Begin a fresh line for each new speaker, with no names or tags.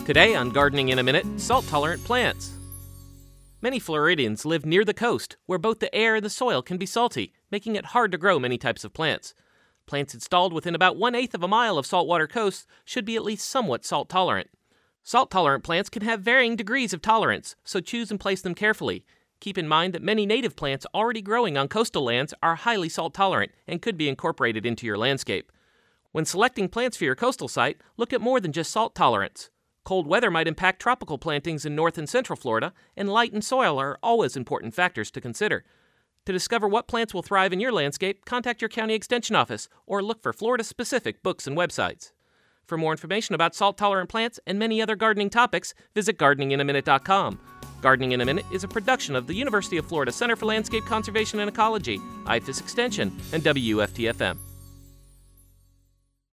Today on Gardening in a Minute, salt-tolerant plants. Many Floridians live near the coast, where both the air and the soil can be salty, making it hard to grow many types of plants. Plants installed within about 1/8 of a mile of saltwater coasts should be at least somewhat salt-tolerant. Salt-tolerant plants can have varying degrees of tolerance, so choose and place them carefully. Keep in mind that many native plants already growing on coastal lands are highly salt-tolerant and could be incorporated into your landscape. When selecting plants for your coastal site, look at more than just salt tolerance. Cold weather might impact tropical plantings in North and Central Florida, and light and soil are always important factors to consider. To discover what plants will thrive in your landscape, contact your county extension office or look for Florida-specific books and websites. For more information about salt-tolerant plants and many other gardening topics, visit gardeninginaminute.com. Gardening in a Minute is a production of the University of Florida Center for Landscape Conservation and Ecology, IFAS Extension, and WFTFM.